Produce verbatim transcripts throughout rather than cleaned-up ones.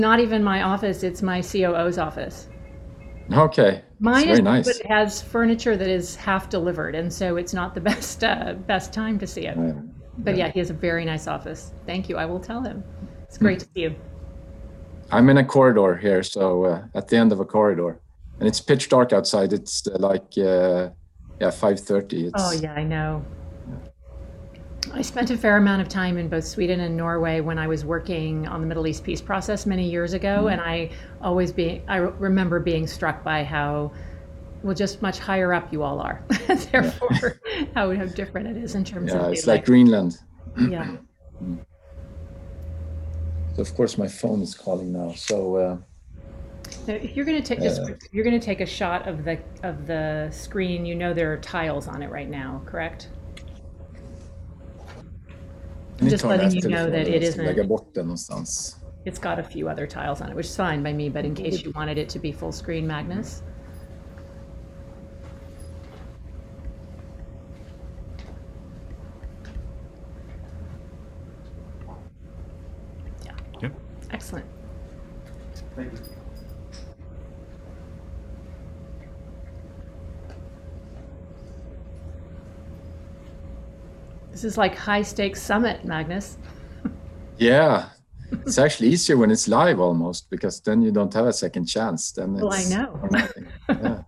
Not even my office, it's my C O O's office. Okay, it's Mine is, very but nice. it has furniture that is half delivered, and so it's not the best uh, best time to see it. Uh, But yeah. yeah, he has a very nice office. Thank you. I will tell him. It's great to see you. I'm in a corridor here, so uh, at the end of a corridor, and it's pitch dark outside. It's uh, like uh, yeah, five thirty. Oh It's yeah, I know. yeah. I spent a fair amount of time in both Sweden and Norway when I was working on the Middle East peace process many years ago, and Mm. I always be I remember being struck by how well just much higher up you all are. Yeah, Therefore, how how different it is in terms of yeah. It's like daylight. Greenland. Yeah. Mm. So of course my phone is calling now. So uh, Now, if you're going to take just uh, quick- if you're going to take a shot of the of the screen, you know there are tiles on it right now, correct? kan I'm ni just ta den letting här you know that telefonen? it Jag ska isn't. lägga bort den någonstans. It's got a few other tiles on it, which is fine by me. But in case you wanted it to be full screen, Magnus. Yeah. Yep. Excellent. Thank you. This is like high stakes summit, Magnus. Yeah, it's actually easier when it's live almost because then you don't have a second chance. Then it's Well, I know. or nothing. Yeah.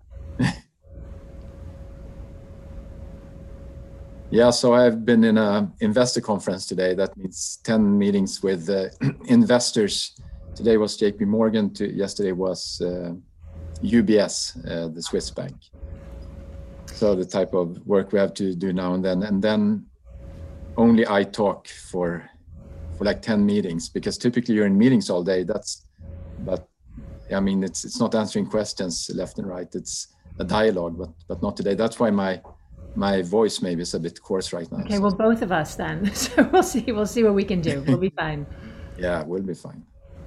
Yeah, so I've been in a investor conference today. That means ten meetings with uh, investors. Today was J P Morgan. To, yesterday was uh, U B S, uh, the Swiss bank. So the type of work we have to do now and then, and then only I talk for for like ten meetings because typically you're in meetings all day. That's, but I mean it's it's not answering questions left and right. It's a dialogue, but but not today. That's why my my voice maybe is a bit coarse right now. Okay, So. well, both of us then. So we'll see. We'll see what we can do. We'll be fine. Yeah, we'll be fine.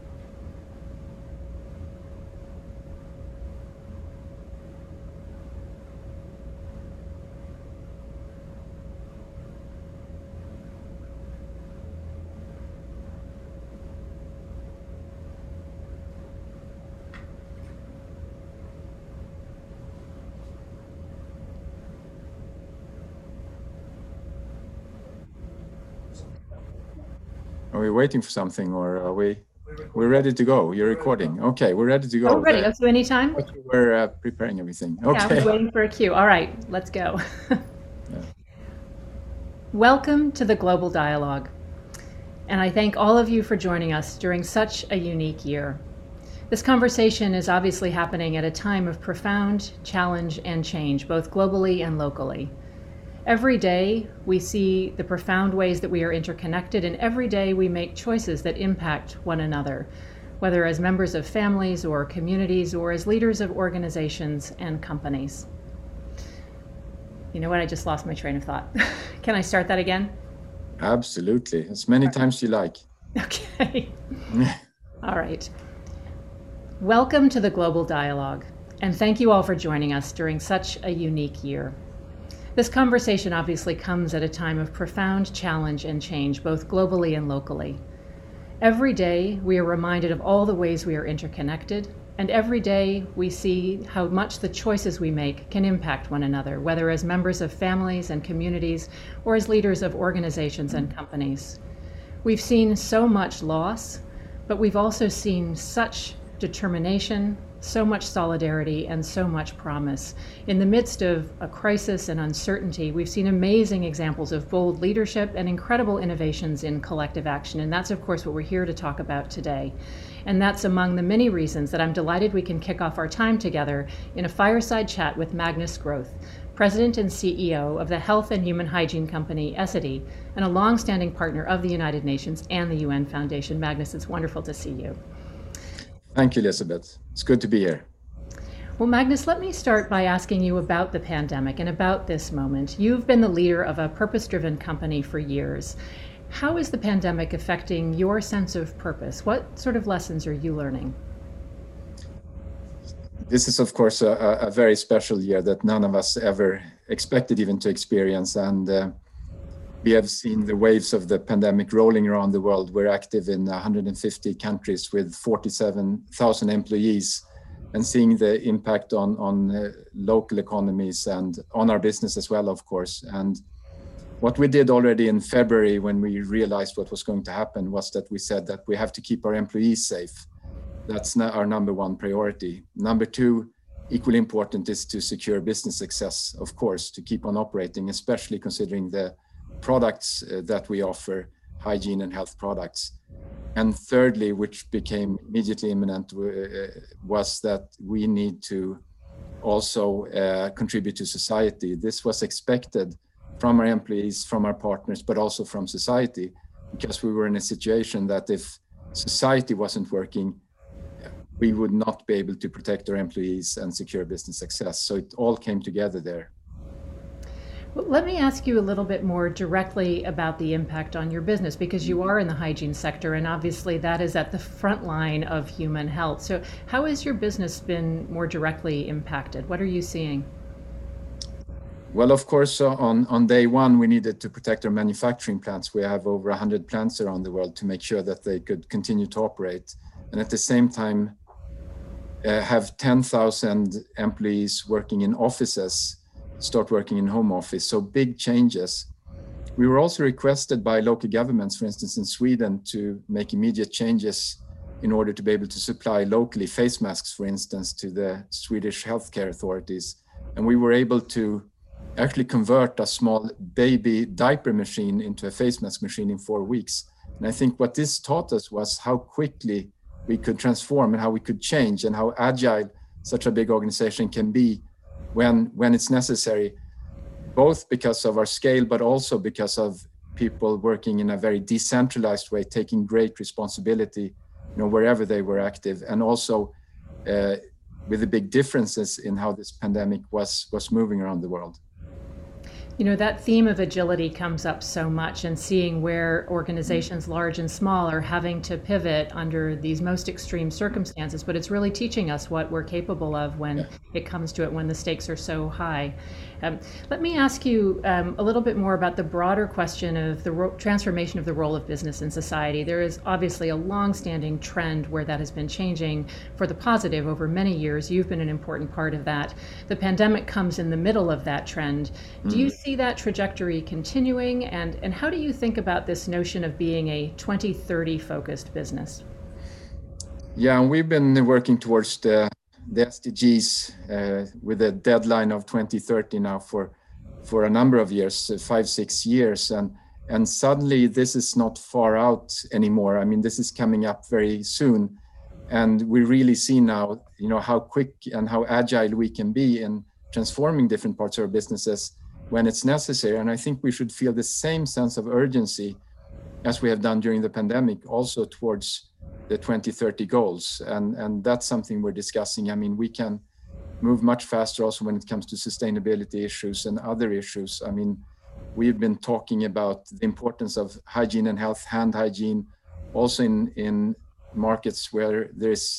Are we waiting for something or are we? We're ready to go. You're recording. Okay, we're ready to Oh, go. ready. The, So anytime. what you were uh, preparing everything. Yeah, I was Okay. waiting for a cue. All right, let's go. Yeah. Welcome to the Global Dialogue. And I thank all of you for joining us during such a unique year. This conversation is obviously happening at a time of profound challenge and change, both globally and locally. Every day, we see the profound ways that we are interconnected, and every day we make choices that impact one another, whether as members of families or communities or as leaders of organizations and companies. You know what? I just lost my train of thought. Can I start that again? Absolutely. As many times you like. Okay. All right. Welcome to the Global Dialogue, and thank you all for joining us during such a unique year. This conversation obviously comes at a time of profound challenge and change, both globally and locally. Every day, we are reminded of all the ways we are interconnected, and every day we see how much the choices we make can impact one another, whether as members of families and communities or as leaders of organizations and companies. We've seen so much loss, but we've also seen such determination, so much solidarity, and so much promise. In the midst of a crisis and uncertainty, we've seen amazing examples of bold leadership and incredible innovations in collective action, and that's of course what we're here to talk about today. And that's among the many reasons that I'm delighted we can kick off our time together in a fireside chat with Magnus Groth, President and C E O of the health and human hygiene company Essity, and a long-standing partner of the United Nations and the U N Foundation. Magnus, it's wonderful to see you. Thank you, Elizabeth. It's good to be here. Well, Magnus, let me start by asking you about the pandemic and about this moment. You've been the leader of a purpose-driven company for years. How is the pandemic affecting your sense of purpose? What sort of lessons are you learning? This is, of course, a, a very special year that none of us ever expected even to experience. And uh, we have seen the waves of the pandemic rolling around the world. We're active in one hundred fifty countries with forty-seven thousand employees, and seeing the impact on, on uh, local economies and on our business as well, of course. And what we did already in February when we realized what was going to happen was that we said that we have to keep our employees safe. That's our number one priority. Number two, equally important, is to secure business success, of course, to keep on operating, especially considering the products uh, that we offer, hygiene and health products. And thirdly, which became immediately imminent, uh, was that we need to also uh, contribute to society. This was expected from our employees, from our partners, but also from society, because we were in a situation that if society wasn't working, we would not be able to protect our employees and secure business success. So it all came together there. Well, let me ask you a little bit more directly about the impact on your business, because you are in the hygiene sector, and obviously that is at the front line of human health. So how has your business been more directly impacted? What are you seeing? Well, of course, on, on day one, we needed to protect our manufacturing plants. We have over one hundred plants around the world to make sure that they could continue to operate. And at the same time, uh, have ten thousand employees working in offices start working in home office. So big changes. We were also requested by local governments, for instance, in Sweden, to make immediate changes in order to be able to supply locally face masks, for instance, to the Swedish healthcare authorities. And we were able to actually convert a small baby diaper machine into a face mask machine in four weeks. And I think what this taught us was how quickly we could transform and how we could change, and how agile such a big organization can be when, when it's necessary, both because of our scale, but also because of people working in a very decentralized way, taking great responsibility, you know, wherever they were active, and also uh, with the big differences in how this pandemic was, was moving around the world. You know, that theme of agility comes up so much, and seeing where organizations large and small are having to pivot under these most extreme circumstances, but it's really teaching us what we're capable of when yeah. it comes to it, when the stakes are so high. Um, let me ask you um, a little bit more about the broader question of the ro- transformation of the role of business in society. There is obviously a long-standing trend where that has been changing for the positive over many years. You've been an important part of that. The pandemic comes in the middle of that trend. Mm. Do you see that trajectory continuing, and, and how do you think about this notion of being a twenty thirty focused business? Yeah, we've been working towards the the S D Gs uh, with a deadline of twenty thirty now for for a number of years, uh, five, six years. And, and suddenly this is not far out anymore. I mean, this is coming up very soon. And we really see now, you know, how quick and how agile we can be in transforming different parts of our businesses when it's necessary. And I think we should feel the same sense of urgency as we have done during the pandemic, also towards the twenty thirty goals. And, and that's something we're discussing. I mean, we can move much faster also when it comes to sustainability issues and other issues. I mean, we've been talking about the importance of hygiene and health, hand hygiene, also in, in markets where there's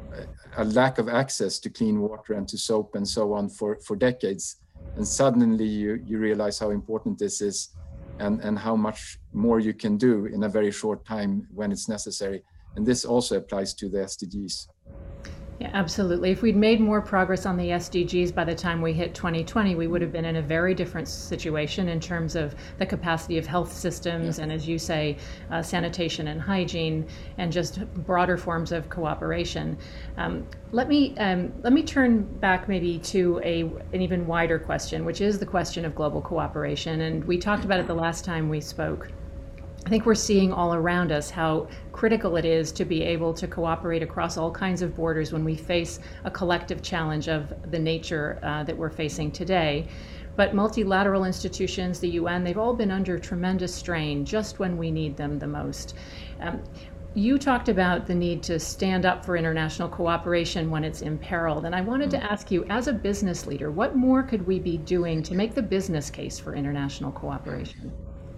a lack of access to clean water and to soap and so on for, for decades. And suddenly you, you realize how important this is, and, and how much more you can do in a very short time when it's necessary. And this also applies to the S D Gs. Yeah, absolutely. If we'd made more progress on the S D Gs by the time we hit twenty twenty, we would have been in a very different situation in terms of the capacity of health systems, yeah. and as you say, uh, sanitation and hygiene, and just broader forms of cooperation. Um, let me um, let me turn back maybe to a an even wider question, which is the question of global cooperation. And we talked about it the last time we spoke. I think we're seeing all around us how critical it is to be able to cooperate across all kinds of borders when we face a collective challenge of the nature uh, that we're facing today. But multilateral institutions, the U N, they've all been under tremendous strain just when we need them the most. Um, you talked about the need to stand up for international cooperation when it's imperiled. And I wanted to ask you, as a business leader, what more could we be doing to make the business case for international cooperation?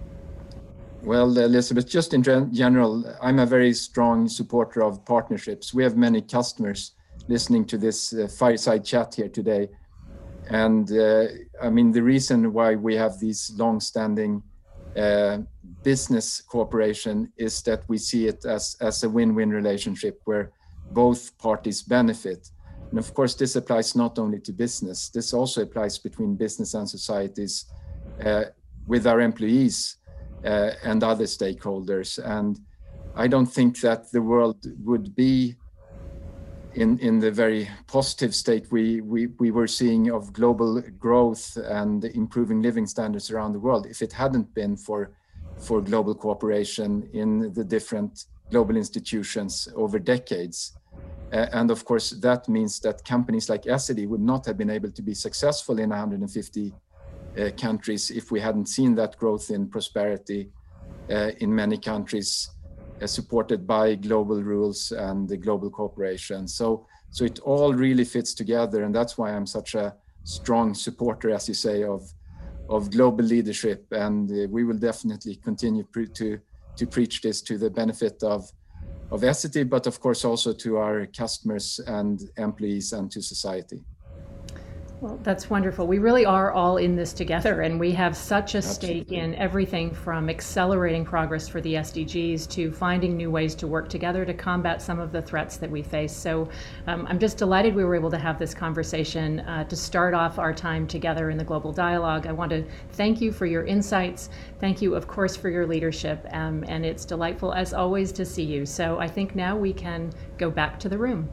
Well, Elizabeth, just in general, I'm a very strong supporter of partnerships. We have many customers listening to this uh, fireside chat here today. And uh, I mean, the reason why we have these long-standing uh, business cooperation is that we see it as, as a win-win relationship where both parties benefit. And of course, this applies not only to business, this also applies between business and societies, uh, with our employees uh, and other stakeholders. And I don't think that the world would be in, in the very positive state we, we, we were seeing of global growth and improving living standards around the world if it hadn't been for, for global cooperation in the different global institutions over decades. Uh, and of course, that means that companies like Essity would not have been able to be successful in one hundred fifty uh, countries if we hadn't seen that growth in prosperity uh, in many countries, uh, supported by global rules and the global cooperation. So, so it all really fits together, and that's why I'm such a strong supporter, as you say, of of global leadership. And uh, we will definitely continue pre to to preach this to the benefit of of Essity, but of course also to our customers and employees and to society. Well, that's wonderful. We really are all in this together, and we have such a Absolutely. stake in everything from accelerating progress for the S D Gs to finding new ways to work together to combat some of the threats that we face. So um, I'm just delighted we were able to have this conversation uh, to start off our time together in the Global Dialogue. I want to thank you for your insights. Thank you, of course, for your leadership. Um, and it's delightful, as always, to see you. So I think now we can go back to the room.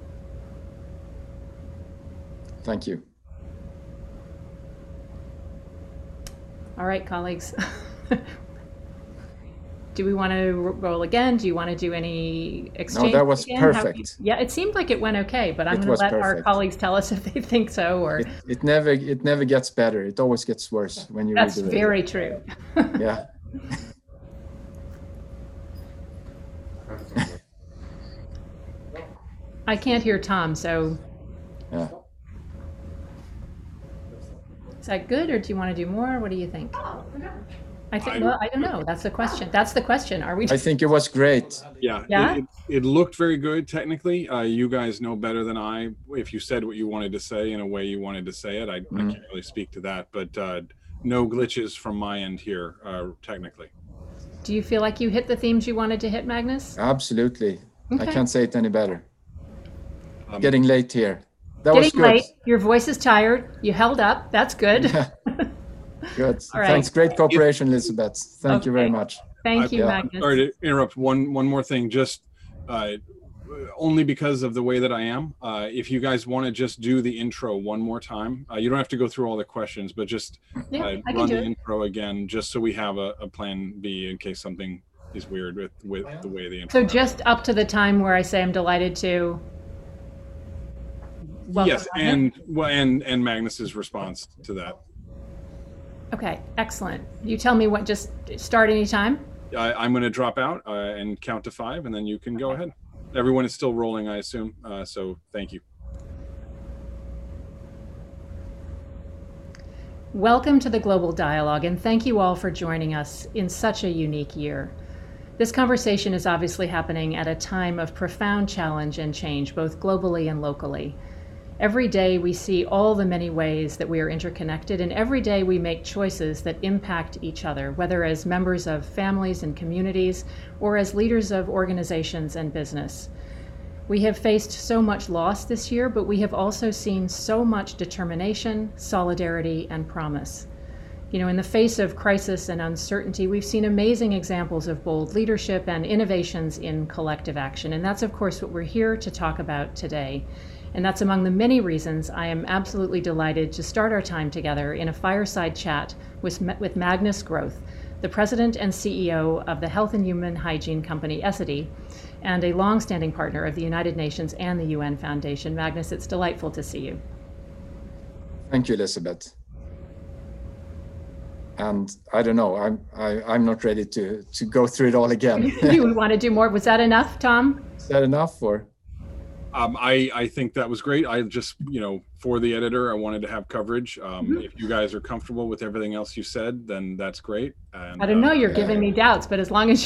Thank you. All right, colleagues. Do we want to roll again? Do you want to do any exchange? No, that was again? How- perfect. yeah, it seemed like it went okay, but I'm It going to was let our perfect. colleagues tell us if they think so, or It, it never it never gets better. It always gets worse when you that's read it. very true. Yeah. I can't hear Tom, so Yeah. is that good, or do you want to do more? What do you think? I think. I- Well, I don't know. That's the question. That's the question. Are we? I think it was great. Yeah, Yeah? It, it, it looked very good technically. Uh, you guys know better than I. If you said what you wanted to say in a way you wanted to say it, I, I Mm. can't really speak to that. But uh, no glitches from my end here, uh, technically. Do you feel like you hit the themes you wanted to hit, Magnus? Absolutely. I Okay. can't say it any better. Um, Getting late here. That was Getting good. late. Your voice is tired. You held up. That's good. Yeah. Good. All right. Thanks. Great cooperation, Elizabeth. Thank you very Okay. much. Thank you, Yeah. I'm Magnus. sorry to interrupt. One one more thing, just uh, only because of the way that I am. Uh, if you guys want to just do the intro one more time, uh, you don't have to go through all the questions, but just Yeah, uh, I can run do the it. intro again, just so we have a, a plan B in case something is weird with with the way the intro. So just up to the time where I say I'm delighted to. welcome Yes, Magnus? and well, and and Magnus's response to that. Okay, excellent. You tell me what, just start anytime? I, I'm going to drop out uh, and count to five, and then you can go ahead. Everyone is still rolling, I assume. Uh, so thank you. Welcome to the Global Dialogue, and thank you all for joining us in such a unique year. This conversation is obviously happening at a time of profound challenge and change, both globally and locally. Every day we see all the many ways that we are interconnected, and every day we make choices that impact each other, whether as members of families and communities or as leaders of organizations and business. We have faced so much loss this year, but we have also seen so much determination, solidarity, and promise. You know, in the face of crisis and uncertainty, we've seen amazing examples of bold leadership and innovations in collective action, and that's of course what we're here to talk about today. And that's among the many reasons I am absolutely delighted to start our time together in a fireside chat with, with Magnus Groth, the president and C E O of the health and human hygiene company Essity, and a longstanding partner of the United Nations and the U N Foundation. Magnus, it's delightful to see you. Thank you, Elizabeth. And I don't know, I'm I, I'm not ready to to go through it all again. You want to do more? Was that enough, Tom? Is that enough, or? Um, I, I think that was great. I just, you know, for the editor, I wanted to have coverage. Um, Mhm. If you guys are comfortable with everything else you said, then that's great. And, I don't know, uh, you're giving me doubts, but as long as